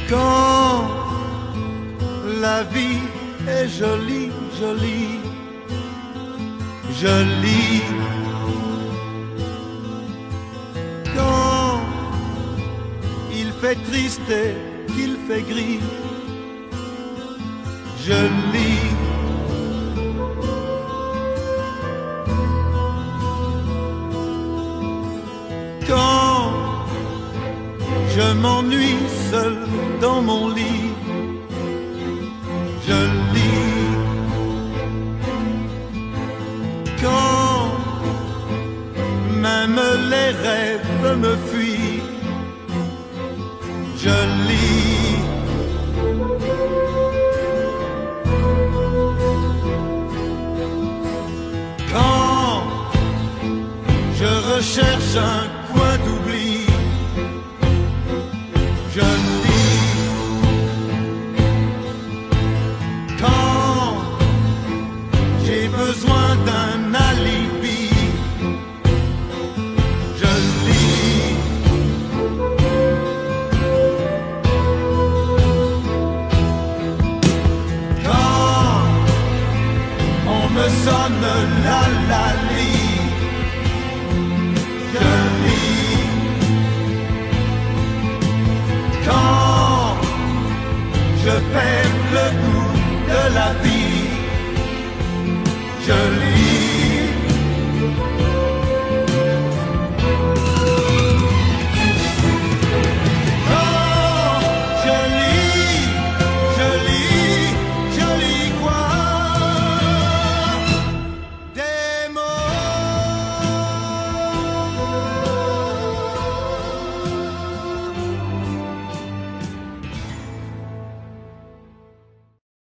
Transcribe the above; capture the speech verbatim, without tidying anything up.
Quand la vie est jolie, jolie, je lis. Quand il fait triste et qu'il fait gris, je lis. Quand je m'ennuie seul dans mon lit, je lis. Quand même les rêves me fuient, je lis. Quand je recherche un coin d'oubli, je lis. Quand j'ai besoin d'un alibi, je lis. Quand on me sonne la la lie, je lis. Quand je perds le goût de la vie, je lis.